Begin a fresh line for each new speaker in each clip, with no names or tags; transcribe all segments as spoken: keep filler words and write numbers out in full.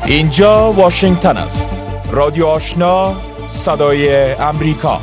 اینجا واشنگتن است. رادیو آشنا، صدای امریکا.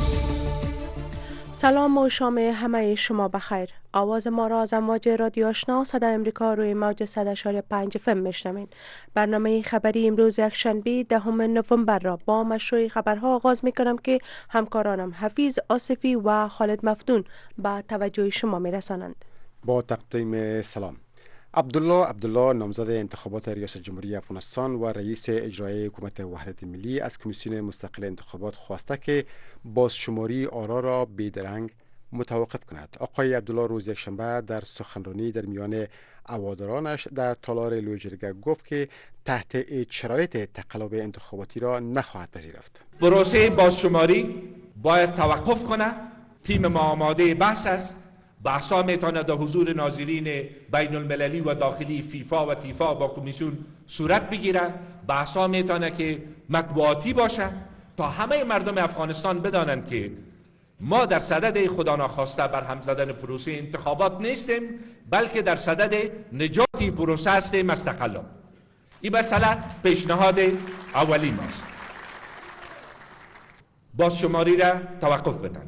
سلام و شام همه شما بخیر. آواز ما را از امواج رادیو آشنا صدای امریکا روی موج صد و شش دهم پنج اف ام میشنوین. برنامه خبری امروز یکشنبه دهم نوامبر را با مشروع خبرها آغاز می کنم که همکارانم حفیظ آصفی و خالد مفتون به توجه شما می رسانند.
با تقدیم سلام. عبدالله عبدالله نامزد انتخابات ریاست جمهوری افغانستان و رئیس اجرایی حکومت وحدت ملی از کمیسیون مستقل انتخابات خواسته که بازشماری آرا را بیدرنگ متوقف کند. آقای عبدالله روز یکشنبه در سخنرانی در میان هوادارانش در تالار لوی جرگه گفت که تحت هیچ شرایط تقلب انتخاباتی را نخواهد پذیرفت.
پروسه بازشماری باید توقف کند. تیم ما آماده بحث است. بحثا میتونه در حضور ناظرین بین المللی و داخلی فیفا و تیفا با کمیسیون صورت بگیره. بحثا میتونه که مطبوعاتی باشه تا همه مردم افغانستان بدانند که ما در صدد خدا ناخواسته بر هم زدن پروسه انتخابات نیستیم، بلکه در صدد نجاتی پروسه هستیم از تقلب. این مسئله پیشنهاد اولی ماست. بازشماری را توقف بدن.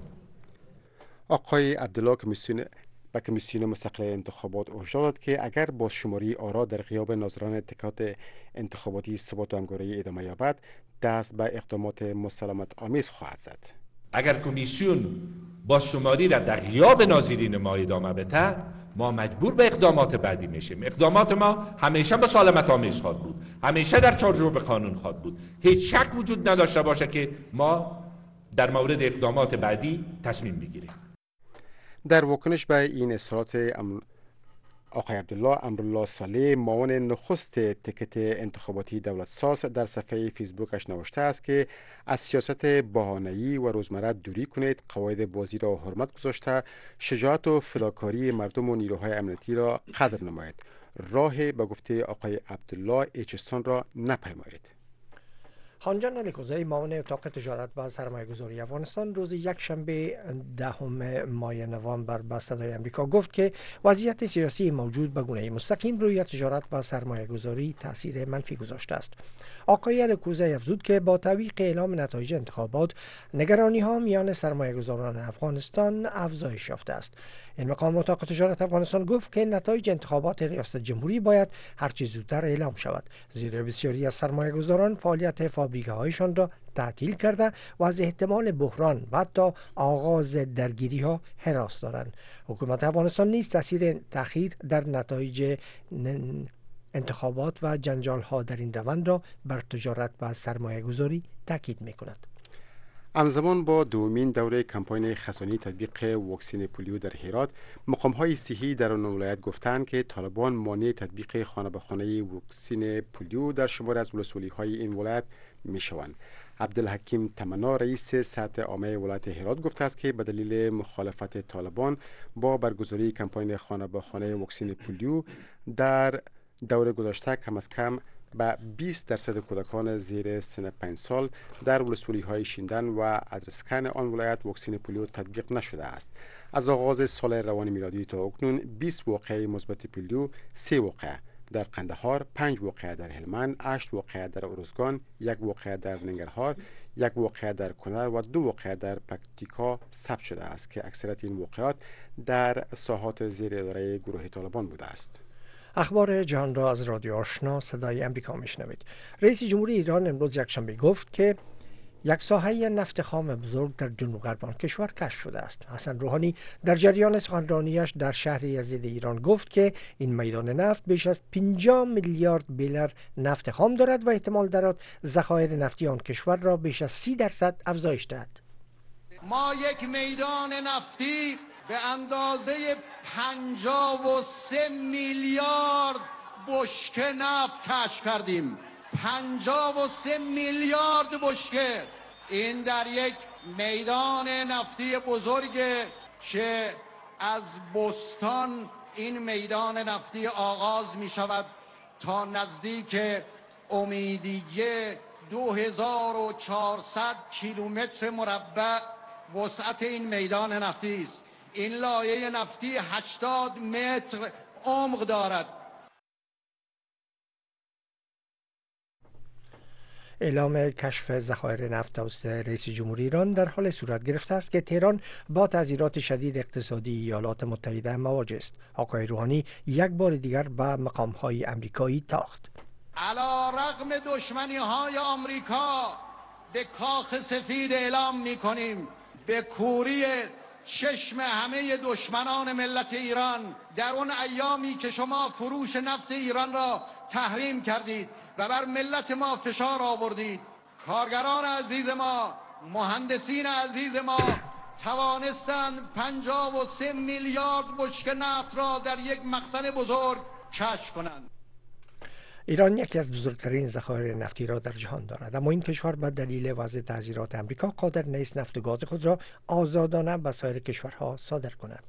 آقای عبدالله کمیسیون به کمیسیون مستقل انتخابات هشدار داد که اگر بازشماری آرا در غیاب ناظران اتحادیه انتخاباتی ثبات و همکاری ادامه یابد، دست به اقدامات مسالمت آمیز خواهد زد.
اگر کمیسیون بازشماری را در غیاب ناظرین ما ادامه بده، ما مجبور به اقدامات بعدی میشیم. اقدامات ما همیشه مسالمت آمیز خواهد بود، همیشه در چارچوب قانون خواهد بود. هیچ شک وجود نداشته باشه که ما در مورد اقدامات بعدی تصمیم بگیریم.
در واکنش به این اظهارات آقای عبدالله، امرالله صالح معاون نخست تکت انتخاباتی دولت ساز در صفحه فیسبوکش نوشته است که از سیاست بهانه‌ای و روزمره دوری کنید، قواعد بازی را حرمت گذاشته، شجاعت و فداکاری مردم و نیروهای امنیتی را قدر نمایید. راه به گفته آقای عبدالله ایچستان را نپیمایید.
خانجان علیکوزی معاون اتاق تجارت و سرمایه گذاری افغانستان روز یک شنبه دهم ماه نوامبر به صدای امریکا گفت که وضعیت سیاسی موجود به گونه مستقیم روی تجارت و سرمایه گذاری تاثیر منفی گذاشته است. آقای علیکوزی افزود که با توثیق اعلام نتایج انتخابات نگرانی ها میان سرمایه گذاران افغانستان افزایش یافته است. این مقام اتاق تجارت افغانستان گفت که نتایج انتخابات ریاست جمهوری باید هرچه زودتر اعلام شود، زیرا بسیاری از سرمایه گذاران فعالیت فابریکه هایشان را تعطیل کرده و از احتمال بحران و حتی آغاز درگیری ها هراس دارند. حکومت افغانستان نیز تاثیر تأخیر در نتایج انتخابات و جنجال ها در این روند را بر تجارت و سرمایه گذاری تاکید می کند.
همزمان با دومین دوره کمپاین خزانی تطبیق واکسن پولیو در هرات، مقام‌های صحی در آن ولایت گفتند که طالبان مانع تطبیق خانه به خانه واکسن پولیو در شمار از ولسوالی‌های این ولایت می‌شوند. عبدالحکیم تمنا رئیس سطح عامه ولایت هرات گفته است که به دلیل مخالفت طالبان با برگزاری کمپاین خانه به خانه واکسن پولیو در دوره گذشته کم از کم به بیست درصد کودکان زیر سن پنج سال در ولسوالی های شیندن و ادرسکن آن ولایت واکسن پولیو تطبیق نشده است. از آغاز سال روان میلادی تا اکنون بیست واقعه مثبت پولیو، سه واقعه در قندهار، پنج واقعه در هلمند، هشت واقعه در ارزگان، یک واقعه در ننگرهار، یک واقعه در کنر و دو واقعه در پکتیکا ثبت شده است که اکثریت این واقعات در ساحات زیر اداره گروه طالبان بوده است.
اخبار جهان را از رادیو آشنا صدای امریکا میشنوید. رئیس جمهوری ایران امروز یکشنبه گفت که یک ساحه نفت خام بزرگ در جنوب غرب آن کشور کشف شده است. حسن روحانی در جریان سخنرانیش در شهر یزید ایران گفت که این میدان نفت بیش از پنجاه میلیارد بیرل نفت خام دارد و احتمال دارد ذخایر نفتی آن کشور را بیش از سی درصد افزایش دهد.
ما یک میدان نفتی به اندازه پنجاه و سه میلیارد بشکه نفت کشف کردیم. پنجاه و سه میلیارد بشکه. این در یک میدان نفتی بزرگ که از بستان این میدان نفتی آغاز می شود تا نزدیک امیدیه دو هزار و چهارصد کیلومتر مربع وسعت این میدان نفتی است. این لایه نفتی هشتاد متر عمق دارد.
اعلام کشف ذخایر نفت توسط رئیس جمهور ایران در حال صورت گرفته است که تهران با تعذیرات شدید اقتصادی ایالات متحده مواجه است. آقای روحانی یک بار دیگر به مقام‌های آمریکایی تاخت.
علی رغم دشمنی های آمریکا به کاخ سفید اعلام می کنیم به کوری چشم همه دشمنان ملت ایران در اون ایامی که شما فروش نفت ایران را تحریم کردید و بر ملت ما فشار آوردید، کارگران عزیز ما، مهندسین عزیز ما توانستند پنجاه و سه میلیارد بشکه نفت را در یک مخزن بزرگ کشف کنند.
ایران یکی از بزرگترین ذخایر نفتی را در جهان دارد، اما این کشور به دلیل وضع تعذیرات آمریکا قادر نیست نفت و گاز خود را آزادانه به سایر کشورها صادر کند.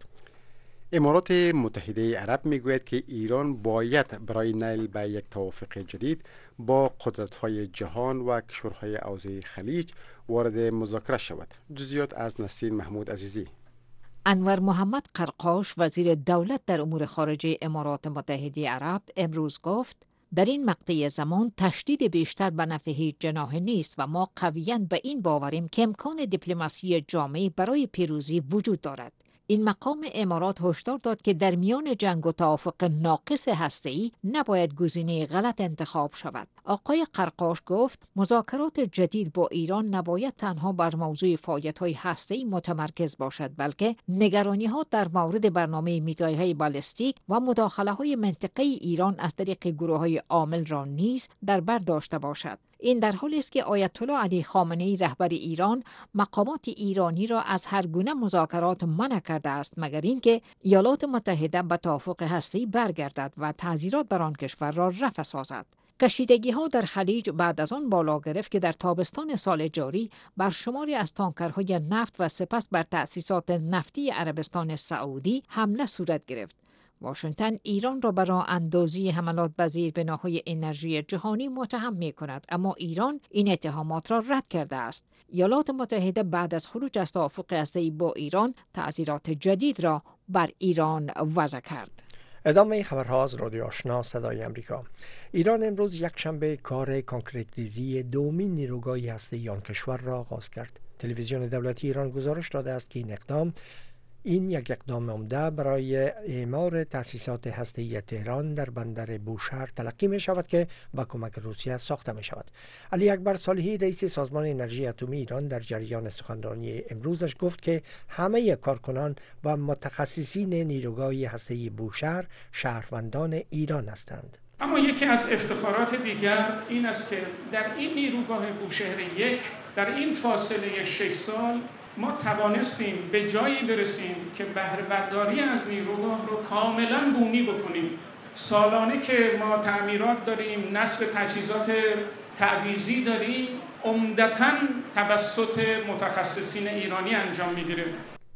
امارات متحده عرب میگوید که ایران باید برای نیل به یک توافق جدید با قدرت‌های جهان و کشورهای حوزه خلیج وارد مذاکره شود. جزئیات از نسرین محمود عزیزی.
انور محمد قرقاش، وزیر دولت در امور خارجه امارات متحده عرب، امروز گفت در این مقطع زمان تشدید بیشتر به نفع هیچ جناح نیست و ما قویاً به این باوریم که امکان دیپلماسی جامع برای پیروزی وجود دارد. این مقام امارات هشدار داد که در میان جنگ و توافق ناقص هسته‌ای نباید گزینه غلط انتخاب شود. آقای قرقاش گفت مذاکرات جدید با ایران نباید تنها بر موضوع فعالیت‌های هسته‌ای متمرکز باشد، بلکه نگرانی‌ها در مورد برنامه میزایل‌های بالستیک و مداخله‌های منطقه‌ای ایران از طریق گروه‌های عامل را نیز در بر داشته باشد. این در حالی است که آیت الله علی خامنه‌ای رهبر ایران مقامات ایرانی را از هر گونه مذاکرات منع کرده است، مگر اینکه ایالات متحده به توافق هسته‌ای برگردد و تعزیرات بر آن کشور را رفع سازد. کشیدگی ها در خلیج بعد از آن بالا گرفت که در تابستان سال جاری بر شماری از تانکرهای نفت و سپس بر تأسیسات نفتی عربستان سعودی حمله صورت گرفت. واشنگتن ایران را برای اندازی حملات به زیربناهای انرژی جهانی متهم می کند، اما ایران این اتهامات را رد کرده است. ایالات متحده بعد از خروج از توافق هسته‌ای با ایران تعزیرات جدید را بر ایران وضع کرد.
ادامه خبرها از رادیو آشنا صدای امریکا. ایران امروز یک شنبه کار کانکریتیزی دومین نیروگاه هسته‌ای آن کشور را آغاز کرد. تلویزیون دولتی ایران گزارش داده است که این اقدام این یک اقدام عمده برای اعمار تأسیسات هسته‌ای تهران در بندر بوشهر تلقی می شود که با کمک روسیه ساخته می شود. علی اکبر صالحی رئیس سازمان انرژی اتمی ایران در جریان سخنرانی امروزش گفت که همه کارکنان و متخصصین نیروگاه هسته‌ای بوشهر شهروندان ایران هستند.
اما یکی از افتخارات دیگر این است که در این نیروگاه بوشهر یک در این فاصله شش سال ما توانستیم به جایی برسیم که بهره برداری از نیروگاه رو کاملا بومی بکنیم. سالانه که ما تعمیرات داریم، نصب تجهیزات تعویضی داریم، عمدتاً توسط متخصصین ایرانی انجام میگیره.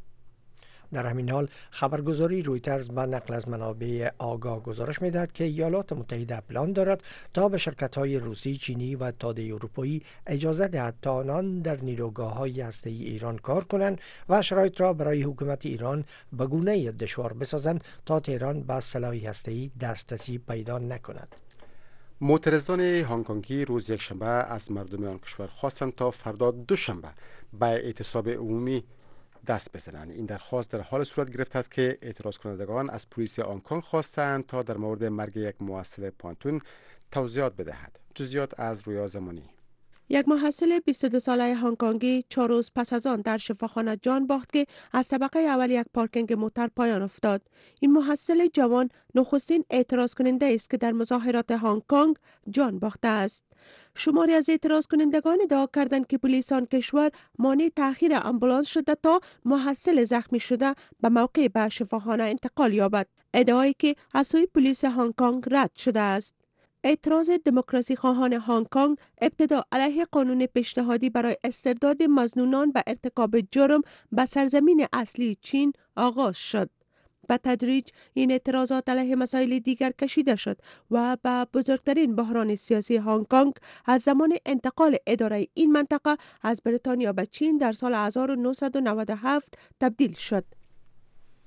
در همین حال خبرگزاری رویترز به نقل از منابع آگاه گزارش می‌دهد که ایالات متحده پلان دارد تا به شرکت‌های روسی، چینی و اتحادیه اروپایی اجازه دهد تا آنان در نیروگاه‌های هسته‌ای ایران کار کنند و شرایط را برای حکومت ایران به گونه‌ای دشوار بسازند تا تهران به سلاح هسته‌ای دسترسی پیدا نکند.
معترضان هنگ کنگی روز یکشنبه از مردم آن کشور خواستند تا فردا دوشنبه به اعتصاب عمومی دست بزنند. این درخواست در حال صورت گرفته است که اعتراض کنندگان از پلیس هنگ کنگ خواستند تا در مورد مرگ یک محصل پانتون توضیحات بدهد. جزئیات از رویا زمانی.
یک محصل بیست و دو ساله هنگ کنگی چهار روز پس از آن در شفاخانه جان باخت که از طبقه اول یک پارکینگ موتر پایان افتاد. این محصل جوان نخستین اعتراض کننده است که در مظاهرات هنگ کنگ جان باخته است. شماری از اعتراض کنندگان ادعا کردند که پلیس آن کشور مانع تأخیر آمبولانس شده تا محصل زخمی شده به موقع به شفاخانه انتقال یابد. ادعایی که از سوی پلیس هنگ کنگ رد شده است. اعتراض دموکراسی خواهان هنگ کنگ ابتدا علیه قانون پیشنهادی برای استرداد مظنونان به ارتکاب جرم به سرزمین اصلی چین آغاز شد. به تدریج این اعتراضات علیه مسائل دیگر کشیده شد و به بزرگترین بحران سیاسی هنگ کنگ از زمان انتقال اداره این منطقه از بریتانیا به چین در سال هزار و نهصد و نود و هفت تبدیل شد.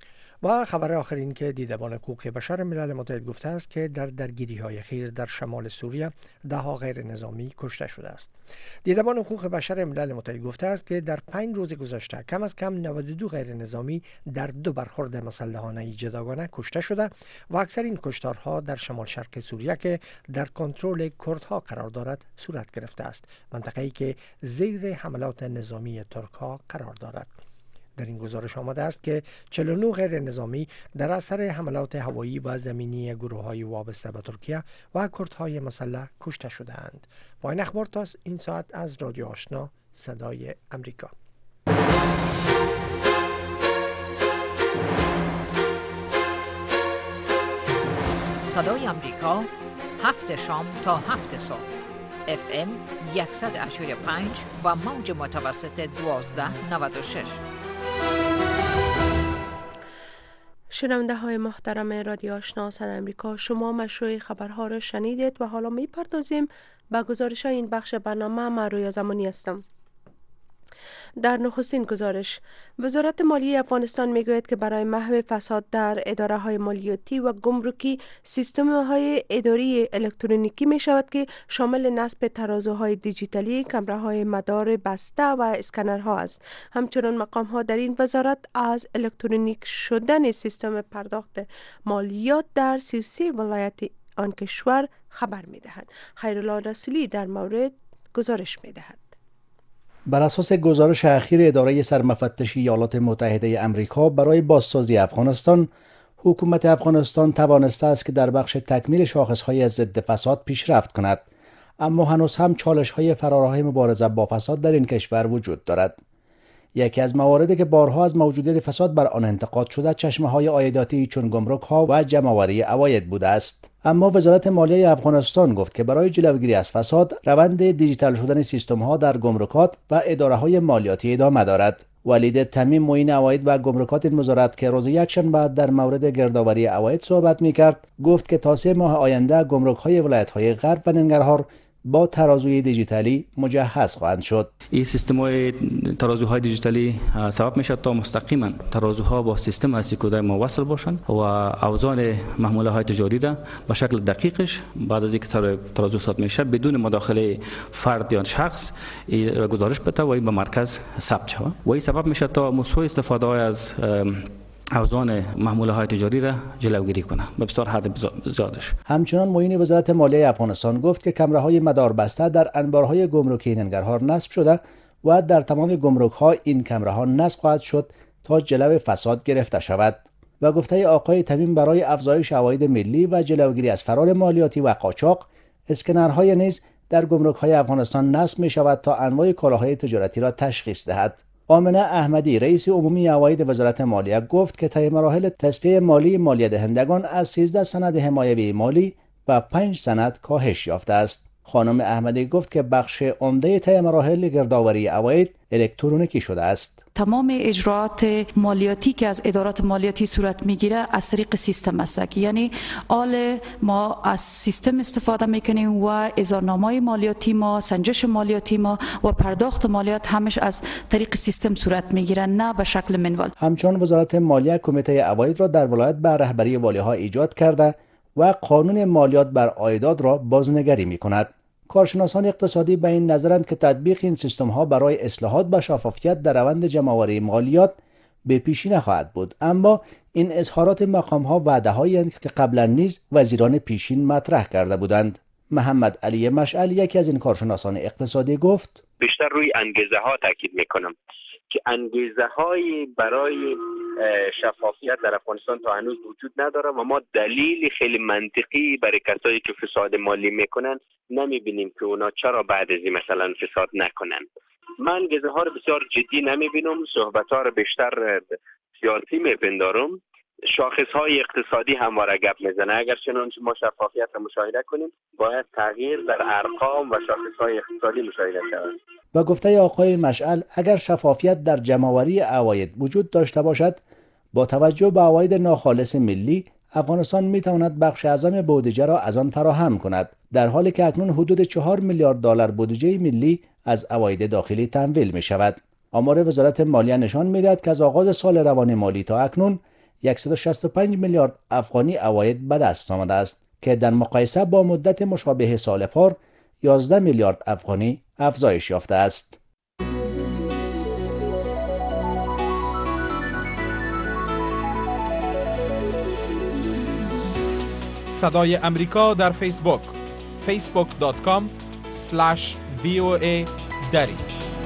و خبر آخر این که دیدبان حقوق بشر ملل متحد گفته است که در درگیری‌های اخیر در شمال سوریه ده ها غیر نظامی کشته شده است. دیدبان حقوق بشر ملل متحد گفته است که در پنج روز گذشته کم از کم نود و دو غیر نظامی در دو برخورد مسلحانه جداگانه کشته شده و اکثر این کشتارها در شمال شرق سوریه که در کنترل کردها قرار دارد صورت گرفته است، منطقه‌ای که زیر حملات نظامی ترک‌ها قرار دارد. در این گزارش آمده است که چهل و نه غیر نظامی در اثر حملات هوایی و زمینی گروه‌های وابسته به ترکیه و کردهای مسلح کشته شده‌اند. با این اخبار تا این ساعت از رادیو آشنا صدای امریکا.
صدای امریکا، هفت شام تا هفت صبح، اف ام صد و هشتاد و پنج و موج متوسط دوازده نود و شش.
شنونده های محترم رادیو آشنا صدای امریکا، شما مشروع خبرها را شنیدید و حالا می پردازیم به گزارش های این بخش برنامه. من رویا زمانی هستم. در نخستین گزارش، وزارت مالیه افغانستان میگوید که برای محو فساد در اداره های مالیاتی و گمرکی سیستم های اداری الکترونیکی می شود که شامل نصب ترازوهای دیجیتالی، کامره های مدار بسته و اسکنرها است. همچنان مقام ها در این وزارت از الکترونیک شدن سیستم پرداخت مالیات در سی و سه ولایت آن کشور خبر می دهند. خیرالله رسولی در مورد گزارش می دهد.
بر اساس گزارش اخیر اداره سرمفتشی ایالات متحده آمریکا برای بازسازی افغانستان، حکومت افغانستان توانسته است که در بخش تکمیل شاخصهای ضد فساد پیشرفت کند، اما هنوز هم چالش‌های فراراه مبارزه با فساد در این کشور وجود دارد. یکی از مواردی که بارها از موجودیت فساد بر آن انتقاد شده چشمه‌های عایداتی چون گمرک‌ها و جمع‌آوری عواید بوده است. اما وزارت مالیه افغانستان گفت که برای جلوگیری از فساد، روند دیجیتال شدن سیستم‌ها در گمرکات و اداره‌های مالیاتی ادامه دارد. ولید تمیم معین عواید و گمرکات این وزارت که روز یکشنبه در مورد گردآوری عواید صحبت می‌کرد، گفت که تا سه ماه آینده گمرک‌های ولایت‌های غرب و ننگرهار با ترازوی دیجیتالی مجهز خواهند شد.
این سیستم‌های ترازوهای دیجیتالی سبب می‌شود تا مستقیما ترازوها با سیستم هستی کده موصل باشند و اوزان محموله‌های تجاری را به شکل دقیقش بعد از اینکه ترازو ثبت میشه بدون مداخله فرد یا شخص را گزارش بده و این به مرکز ثبت شود و این سبب میشه تا مسوء استفاده از اوزان محموله های تجاری را جلوگیری کنه به بسیار حد زیادش.
همچنان معین وزارت مالیه افغانستان گفت که کامره های مدار بسته در انبارهای گمرکی ننگرهار نصب شده و در تمام گمرک ها این کامره ها نصب خواهد شد تا جلو فساد گرفته شود. و گفته آقای تمیم برای افزایش عواید ملی و جلوگیری از فرار مالیاتی و قاچاق، اسکنرهای نیز در گمرک های افغانستان نصب می شود تا انواع کالاهای تجارتی را تشخیص دهد. آمنه احمدی رئیس عمومی عواید وزارت مالیه گفت که طی مراحل تصفیه مالی مالیه دهندگان از سیزده سند حمایوی مالی و پنج سند کاهش یافته است. خانم احمدی گفت که بخش عمده طی مراحل گردآوری عواید الکترونیکی شده است.
تمام اجراعات مالیاتی که از ادارات مالیاتی صورت میگیره از طریق سیستم است، یعنی آل ما از سیستم استفاده میکنیم و اظهارنامه مالیاتی ما، سنجش مالیاتی ما و پرداخت مالیات همش از طریق سیستم صورت میگیره، نه به شکل منوال.
همچنین وزارت مالیه کمیته عواید را در ولایت به رهبری والی‌ها ایجاد کرده و قانون مالیات بر عایدات را بازنگری میکند. کارشناسان اقتصادی به این نظرند که تطبیق این سیستم ها برای اصلاحات و شفافیت در روند جمع‌آوری مالیات به پیشی نخواهد بود، اما این اظهارات مقام ها وعده هایی که قبلا نیز وزیران پیشین مطرح کرده بودند. محمد علی مشعل یکی از این کارشناسان اقتصادی گفت:
بیشتر روی انگیزه ها تاکید میکنم که انگیزه های برای شفافیت در افغانستان تا هنوز وجود نداره و ما دلیل خیلی منطقی برای کسایی که فساد مالی میکنن نمیبینیم که اونا چرا بعد از این مثلا فساد نکنن. من انگیزه ها رو بسیار جدی نمیبینم، صحبت ها رو بیشتر سیاسی میپندارم. شاخص های اقتصادی همواره گپ میزنه. اگر چنانچه ما شفافیت رو مشاهده کنیم باید تغییر در ارقام و شاخص های اقتصادی مشاهده شود.
و گفته آقای مشعل اگر شفافیت در جمع‌آوری عواید وجود داشته باشد، با توجه به عواید ناخالص ملی، افغانستان میتواند بخش اعظم بودجه را از آن فراهم کند، در حالی که اکنون حدود چهار میلیارد دلار بودجه ملی از عواید داخلی تمویل می شود. آمار وزارت مالیه نشان میدهد که از آغاز سال روان مالی تا اکنون صد و شصت و پنج میلیارد افغانی عواید به دست آمده است که در مقایسه با مدت مشابه سال پار یازده میلیارد افغانی افزایش یافته است.
صدای امریکا در فیسبوک فیسبوک دات کام اسلش وی او ای دری.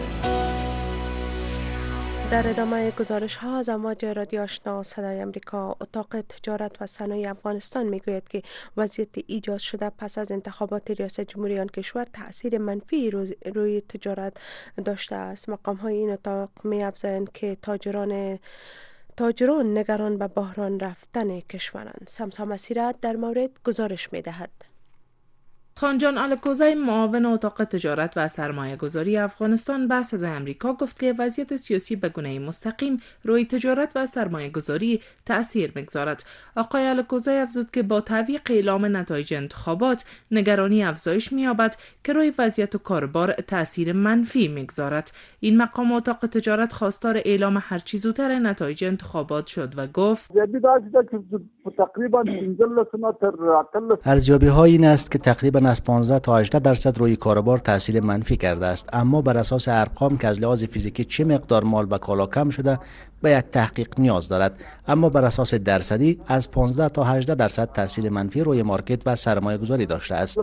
در ادامه گزارش ها از امواج رادیو آشنا صدای امریکا، اتاق تجارت و صنایع افغانستان میگوید که وضعیت ایجاد شده پس از انتخابات ریاست جمهوری آن کشور تاثیر منفی روی تجارت داشته است. مقام های این اتاق می افزایند که تاجران تاجران نگران به بحران رفتن کشورند. سمسا مسیرت در مورد گزارش می دهد.
خانجان الکوزی معاون اتاق تجارت و سرمایه گذاری افغانستان به صدای امریکا گفت که وضعیت سیاسی به گونه مستقیم روی تجارت و سرمایه گذاری تأثیر میگذارد. آقای الکوزی افزود که با تعویق اعلام نتایج انتخابات نگرانی افزایش می‌یابد که روی وضعیت و کاربار تأثیر منفی میگذارد. این مقام اتاق تجارت خواستار اعلام هرچی زودتر نتایج انتخابات شد و گفت
ارزیابی ها این است که تقریبا از پانزده تا هجده درصد روی کاروبار تاثیر منفی کرده است، اما بر اساس ارقام که از لحاظ فیزیکی چه مقدار مال و کالا کم شده به یک تحقیق نیاز دارد، اما بر اساس درصدی از پانزده تا هجده درصد تاثیر منفی روی مارکت و سرمایه گذاری داشته است.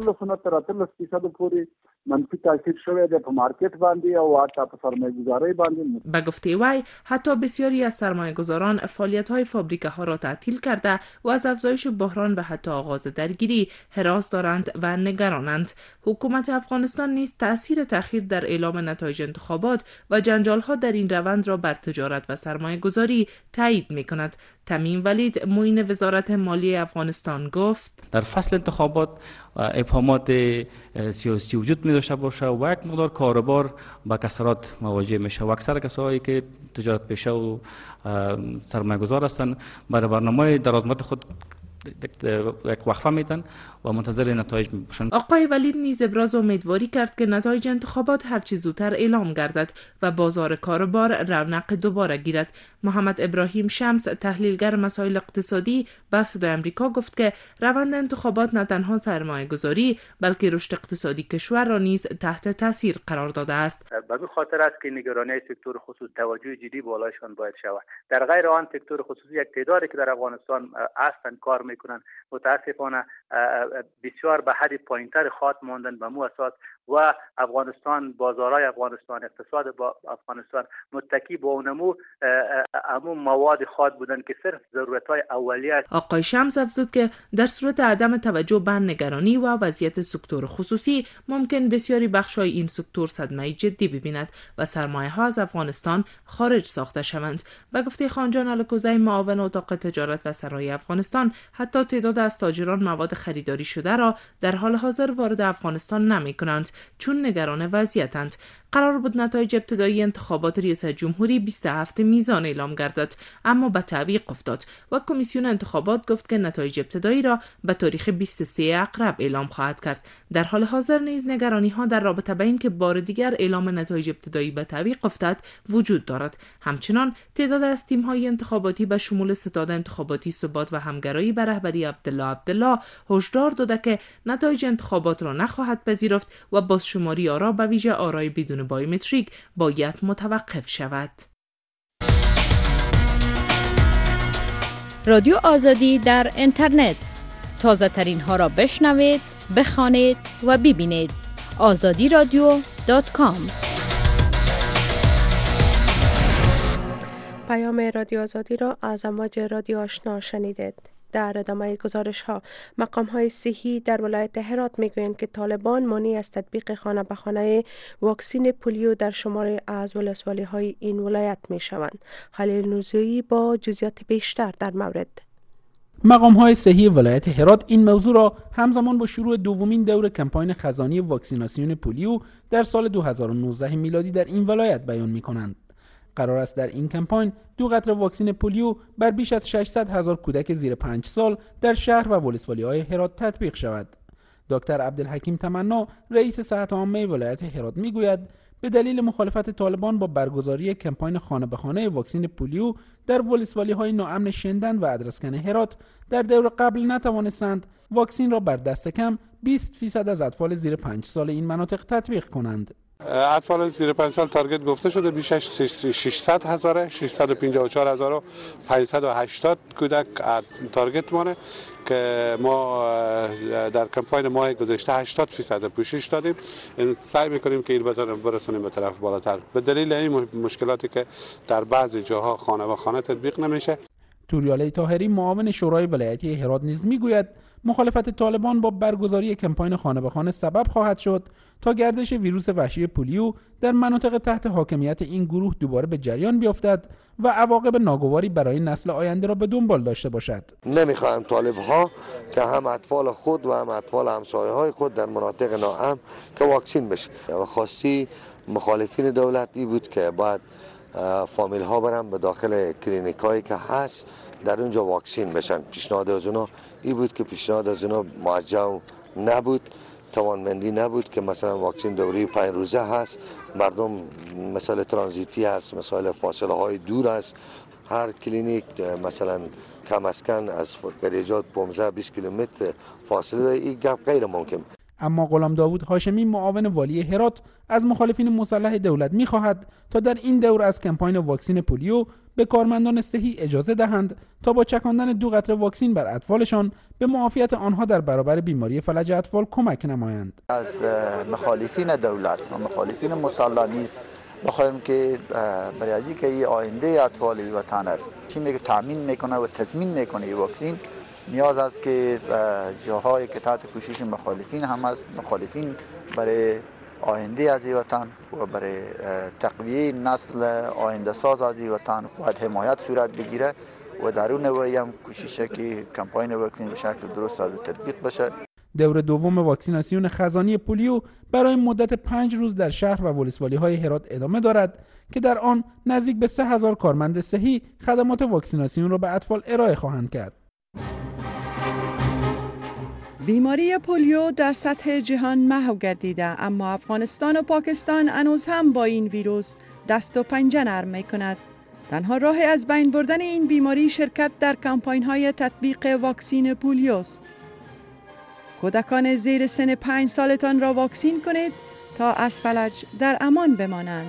منفی تاثیر شده در مارکت باندې او حتی په سرمایه‌گذاری باندې.
به گفته وی حتی بسیاری از سرمایه‌گذاران فعالیت‌های فابریکه‌ها را تعطیل کرده و از افزایش بحران و حتی آغاز درگیری هراس دارند و نگرانند. حکومت افغانستان نیز تأثیر تأخیر در اعلام نتایج انتخابات و جنجال‌ها در این روند را بر تجارت و سرمایه‌گذاری تایید می‌کند. تمیم ولید معین وزارت مالیه افغانستان گفت
در فصل انتخابات ابهامات سیاسی وجود می داشته باشه و یک مقدار کاروبار با کسرات مواجه میشه و اکثر کسایی که تجارت پیشه و سرمایه گذار هستند برای برنامه درآمد خود یک وقفه میدن و منتظر نتایج میباشند.
آقای ولید نیز ابراز امیدواری کرد که نتایج انتخابات هرچی زودتر اعلام گردد و بازار کاروبار رونق دوباره گیرد. محمد ابراهیم شمس تحلیلگر مسائل اقتصادی به صدای امریکا گفت که روند انتخابات نه تنها سرمایه گذاری بلکه رشد اقتصادی کشور را نیز تحت تاثیر قرار داده است.
به این خاطر است که نگرانی سکتور خصوصی توجه جدی بالایشان باید شود. در غیر آن سکتور خصوصی یک تعدادی که در افغانستان اصلا کار میکنن متاسفانه بسیار به حد پایینتر خواهد ماندن. به مو اساس و افغانستان بازارهای افغانستان اقتصاد با افغانستان متکی به اونمو امو مواد خواهد بودن که صرف ضرورت‌های اولیه است.
آقای شمس افزود که در صورت عدم توجه به نگرانی و وضعیت سکتور خصوصی ممکن بسیاری بخش‌های این سکتور صدمه جدی ببیند و سرمایه‌ها از افغانستان خارج ساخته شوند. و گفته خانجان الکوزی معاون اتاق تجارت و صنایع افغانستان حتی تعداد از تاجران مواد خریداری شده را در حال حاضر وارد افغانستان نمی‌کنند چون نگران وضعیتند. قرار بود نتایج ابتدایی انتخابات ریاست جمهوری بیست و هفت میزان اعلام گردد اما به تعویق افتاد و کمیسیون انتخابات گفت که نتایج ابتدایی را به تاریخ بیست و سوم اقرب اعلام خواهد کرد. در حال حاضر نیز نگرانی ها در رابطه با اینکه بار دیگر اعلام نتایج ابتدایی به تعویق افتد وجود دارد. همچنان تعداد از تیم های انتخاباتی به شمول ستاد انتخاباتی ثبات و همگرایی به رهبری عبدالله عبدالله هشدار داده که نتایج انتخابات را نخواهد پذیرفت و بازشماری آرا به ویژه آرای بدون بایومتریک باید متوقف شود.
رادیو آزادی در اینترنت، تازه ترین ها را بشنوید، بخوانید و ببینید. آزادی رادیو دات کام.
پیام رادیو آزادی را از امواج رادیو آشنا شنیدید. در ادامه گزارش ها مقام های صحی در ولایت هرات میگویند که طالبان مانع از تطبیق خانه به خانه واکسین پولیو در شمار از ولسوالی های این ولایت می شوند. خلیل نوزویی با جزئیات بیشتر در مورد.
مقام های صحی ولایت هرات این موضوع را همزمان با شروع دومین دور کمپاین خزانی واکسیناسیون پولیو در سال دو هزار و نوزده میلادی در این ولایت بیان می کنند. قرار است در این کمپاین دو قطره واکسین پولیو بر بیش از ششصد هزار کودک زیر پنج سال در شهر و ولسوالی‌های هرات تطبیق شود. دکتر عبدالحکیم تمنا رئیس صحت عامه ولایت هرات میگوید به دلیل مخالفت طالبان با برگزاری کمپاین خانه به خانه واکسن پولیو در ولسوالی‌های ناامن شندن و ادرسکن هرات در دور قبل نتوانستند واکسن را بر دست کم بیست درصد از اطفال زیر پنج سال این مناطق تطبیق کنند.
اطفال زیر پنج سال تارگت گفته شده بیش از ششصد هزار ششصد و پنجاه و چهار هزار و پانصد و هشتاد کودک تارگت مانه که ما در کمپاین ماه گذشته هشتاد درصد پوشش دادیم. سعی میکنیم که این بتونه برسونیم به طرف بالاتر به دلیل این مشکلاتی که در بعضی جاها خانه به خانه تطبیق نمیشه.
توریاله طاهری معاون شورای ولایتی هرات نیز میگوید مخالفت طالبان با برگزاری کمپاین خانه به خانه سبب خواهد شد تا گردش ویروس وحشی پولیو در مناطق تحت حاکمیت این گروه دوباره به جریان بیفتد و عواقب ناگواری برای نسل آینده را به دنبال داشته باشد.
نمیخواهم طالب ها که هم اطفال خود و هم اطفال همسایه های خود در مناطق ناامن که واکسین بشه و خواستی مخالفین دولتی بود که باید فامیل ها برن به داخل کلینیک هایی که هست در اونجا واکسین بشن. پیشنهاد از اونا این بود که پیشنهاد از اونا موجه نبود، توانمندی نبود که مثلا واکسین دوری پنج روزه هست، مردم مسائل ترانزیتی هست، مسائل فاصله های دور است، هر کلینیک مثلا کم از کم از گریجات پانزده بیست کیلومتر فاصله داره. این گپ غیر ممکن.
اما غلام داوود هاشمی معاون والی هرات از مخالفین مسلح دولت می‌خواهد تا در این دور از کمپاین واکسن پولیو به کارمندان صحی اجازه دهند تا با چکاندن دو قطره واکسن بر اطفالشان به معافیت آنها در برابر بیماری فلج اطفال کمک نمایند.
از مخالفین دولت و مخالفین مسلح نیز بخوایم که برای از اینکه این آینده اطفال وطن را چی که تامین میکنه و تضمین میکنه این واکسن، نیاز است که جاهایی که تحت پوشش مخالفین هم است، مخالفین برای آینده از این وطن و برای تقویه نسل آینده ساز از این وطن باید حمایت صورت بگیره و در اون نوعی هم کوششه که کمپاین واکسن به شکل درست از تطبیق بشه.
دور دوم واکسیناسیون خزانی پولیو برای مدت پنج روز در شهر و ولسوالی های هرات ادامه دارد که در آن نزدیک به سه هزار کارمند صحی خدمات واکسیناسیون را به اطفال ارائه خواهند کرد.
بیماری پولیو در سطح جهان محو گردیده، اما افغانستان و پاکستان هنوز هم با این ویروس دست و پنجه نرم می کند. تنها راه از بین بردن این بیماری شرکت در کمپاین های تطبیق واکسین پولیو است. کودکان زیر سن پنج سالتان را واکسین کنید تا از فلج در امان بمانند.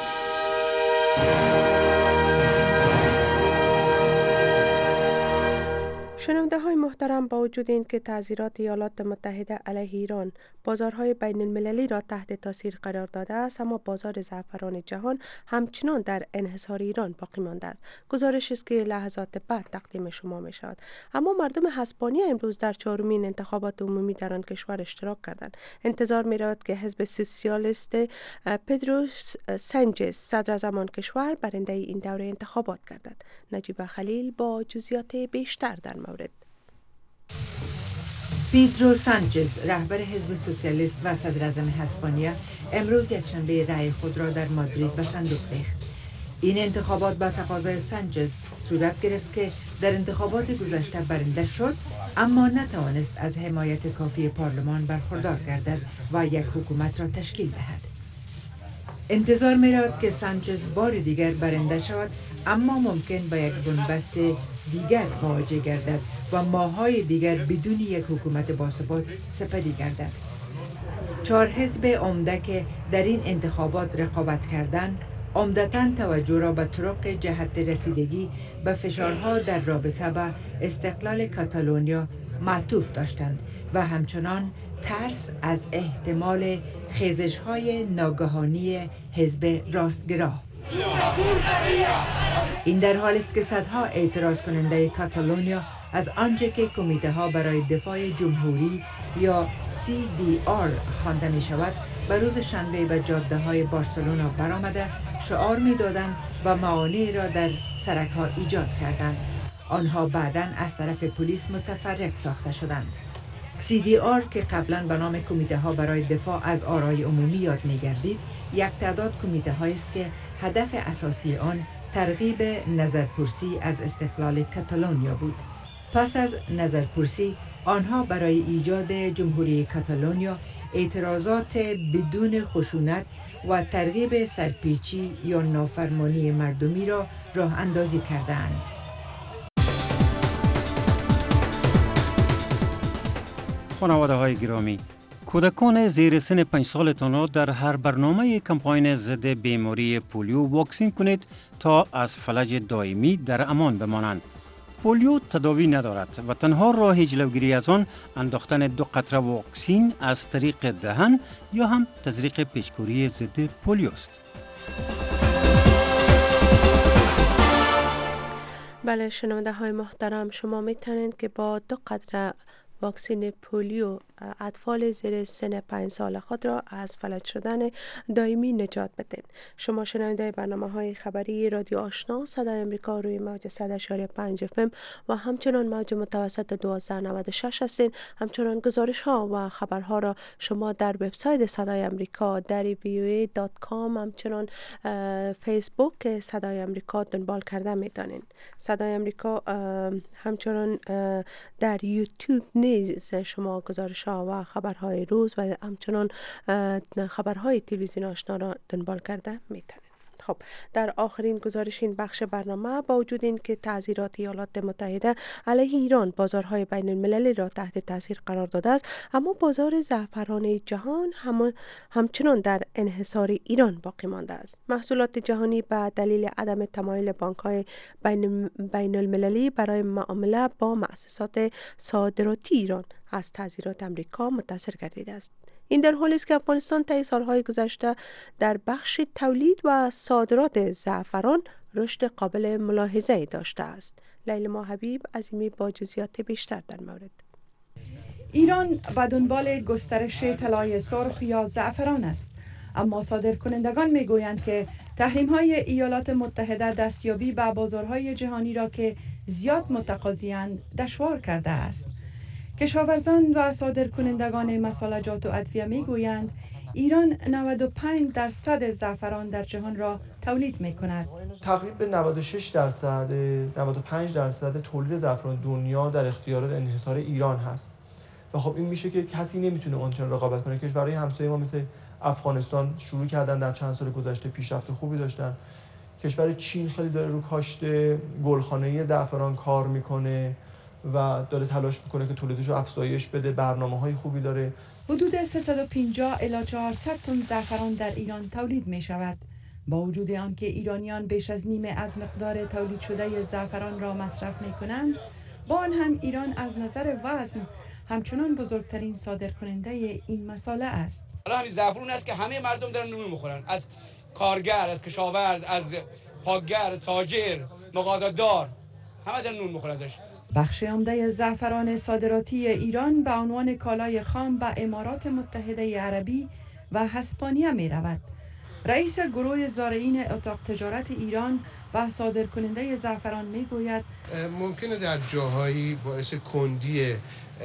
شنونده های محترم، با وجود این که تعزیرات ایالات متحده علیه ایران بازارهای بین المللی را تحت تاثیر قرار داده است، اما بازار زعفران جهان همچنان در انحصار ایران باقی مانده است. گزارش است که لحظات بعد تقدیم شما می شود. اما مردم اسپانیا امروز در چهارمین انتخابات عمومی در آن کشور اشتراک کردند. انتظار می رود که حزب سوسیالیست پدرو سانچز صدراعظم آن کشور برنده این دوره انتخابات گردد. نجیب خلیل با جزئیات بیشتر در مورد.
پدرو سانچز رهبر حزب سوسیالیست و صدراعظم اسپانیا امروز یکشنبه رأی خود را در مادرید به صندوق ریخت. این انتخابات با تقاضای سانچز صورت گرفت که در انتخابات گذشته برنده شد، اما نتوانست از حمایت کافی پارلمان برخوردار گردد و یک حکومت را تشکیل دهد. انتظار می رود که سانچز بار دیگر برنده شود، اما ممکن با یک بنبست دیگر مواجه گردد و ماه‌های دیگر بدون یک حکومت باثبات سپری گردد. چهار حزب عمده که در این انتخابات رقابت کردند، عمدتاً توجه را به طرق جهت رسیدگی به فشارها در رابطه با استقلال کاتالونیا معطوف داشتند و همچنان ترس از احتمال خیزش‌های ناگهانی حزب راستگرا. این در حالی است که صدها اعتراض کننده کاتالونیا از آنچه که کمیته ها برای دفاع جمهوری یا سی دی آر خوانده می شود به روز شنبه به جاده های بارسلونا برآمده شعار می دادند و موانعی را در سرک ها ایجاد کردند. آنها بعداً از طرف پلیس متفرق ساخته شدند. سی دی آر که قبلا به نام کمیته ها برای دفاع از آرای عمومی یاد می گردید، یک تعداد کمیته هایی است که هدف اساسی آن ترغیب نظرپرسی از استقلال کاتالونیا بود. پس از نظرپرسی آنها برای ایجاد جمهوری کاتالونیا اعتراضات بدون خشونت و ترغیب سرپیچی یا نافرمانی مردمی را راه اندازی کردند.
خانواده های گرامی، کودکان زیر سن پنج سالتان را در هر برنامه کمپاین ضد بیماری پولیو واکسین کنید تا از فلج دائمی در امان بمانند. پولیو تداوی ندارد و تنها راه جلوگیری از آن انداختن دو قطره واکسین از طریق دهن یا هم تزریق پیشگیری ضد پولیو است.
بله شنونده های محترم، شما میتونید که با دو قطره واکسین پولیو اطفال زیر سن پنج سال خود را از فلج شدن دائمی نجات بدید. شما شنونده برنامه های خبری رادیو آشنا صدای امریکا روی موج صد و شش و پنج اف ام و همچنان موج متوسط دوازده نود و شش هستید. همچنان گزارش ها و خبرها را شما در وبسایت صدای امریکا در وی او ای دات کام همچنان فیسبوک صدای امریکا دنبال کرده میدانید. صدای امریکا همچنان در یوتیوب نیز شما گزارش ها و خبرهای روز و همچنان خبرهای تلویزیون آشنا را دنبال کرده میتونید. خب در آخرین گزارش این بخش برنامه با وجود این که تعزیرات ایالات متحده علیه ایران بازارهای بین المللی را تحت تاثیر قرار داده است، اما بازار زعفران جهان هم همچنان در انحصار ایران باقی مانده است. محصولات جهانی به دلیل عدم تمایل بانک‌های بین, بین المللی برای معامله با مؤسسات صادراتی ایران از تعزیرات امریکا متاثر گردیده است. این در حالی است که افغانستان طی سالهای گذشته در بخش تولید و صادرات زعفران رشد قابل ملاحظه داشته است. لیلا حبیب عظیمی با جزئیات بیشتر در مورد.
ایران به دنبال گسترش طلای سرخ یا زعفران است، اما صادرکنندگان میگویند که تحریم‌های ایالات متحده دستیابی به بازارهای جهانی را که زیاد متقاضی‌اند دشوار کرده است. کشاورزان و صادرکنندگان مسالجات و ادویه میگویند ایران نود و پنج درصد زعفران در جهان را تولید می کند.
تقریبا نود و شش درصد نود و پنج درصد تولید زعفران دنیا در اختیار انحصار ایران هست و خب این میشه که کسی نمیتونه اونطور رقابت کنه. کشورهای همسایه ما مثل افغانستان شروع کردن، در چند سال گذشته پیشرفت خوبی داشتن. کشور چین خیلی داره رو کاشت گلخانه‌ای زعفران کار میکنه و داره تلاش میکنه که تولیدش رو افزایش بده، برنامه‌های خوبی داره.
حدود سیصد و پنجاه الی چهارصد تن زعفران در ایران تولید می شود. با وجود آنکه ایرانیان بیش از نیمه از مقدار تولید شده زعفران را مصرف می کنند، با آن هم ایران از نظر وزن همچنان بزرگترین صادرکننده این مساله است.
حالا همین زعفران است که همه مردم دارن نون میخورن، از کارگر، از کشاورز، از پاکگر، تاجر، مغازه‌دار، همه دارن نون میخورن ازش.
بخش عمده زعفران صادراتی ایران به عنوان کالای خام به امارات متحده عربی و اسپانیا می رود. رئیس گروه زارعین اتاق تجارت ایران و صادرکننده زعفران می گوید
ممکنه در جاهایی باعث کندی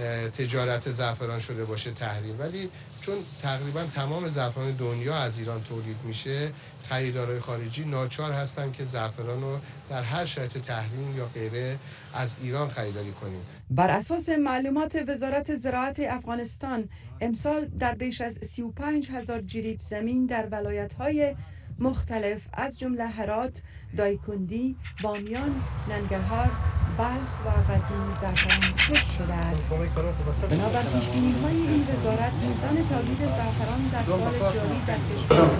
تجارت زعفران شده باشه تحریم، ولی چون تقریبا تمام زعفران دنیا از ایران تولید میشه، خریدارهای خارجی ناچار هستن که زعفران رو در هر شرایط تحریم یا غیره از ایران خریداری کنیم.
بر اساس معلومات وزارت زراعت افغانستان، امسال در بیش از سی و پنج هزار جریب زمین در ولایت‌های مختلف از جمله هرات، دایکندی، بامیان، ننگرهار، بلخ و غزنی زعفران کشت شده است. بنابر پیش‌بینی‌های این وزارت میزان تولید زعفران در سال جاری در کشور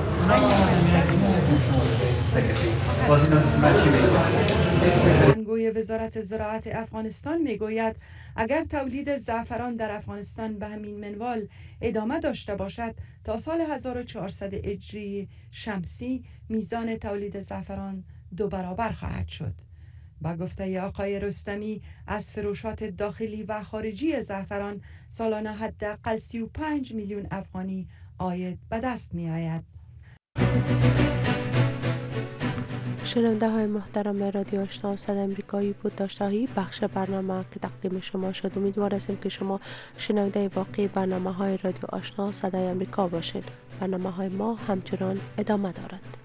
سخنگوی وزارت زراعت افغانستان میگوید اگر تولید زعفران در افغانستان به همین منوال ادامه داشته باشد، تا سال هزار و چهارصد هجری شمسی میزان تولید زعفران دو برابر خواهد شد. با گفته آقای رستمی، از فروشات داخلی و خارجی زعفران سالانه حداقل سی و پنج میلیون افغانی عاید به دست می آید.
شنونده های محترم رادیو آشنا صدای امریکایی بود داشته‌ای بخش برنامه که تقدیم شما شد. امیدوار هستیم که شما شنونده باقی برنامه های رادیو آشنا صدای امریکا باشید. برنامه های ما همچنان ادامه دارد.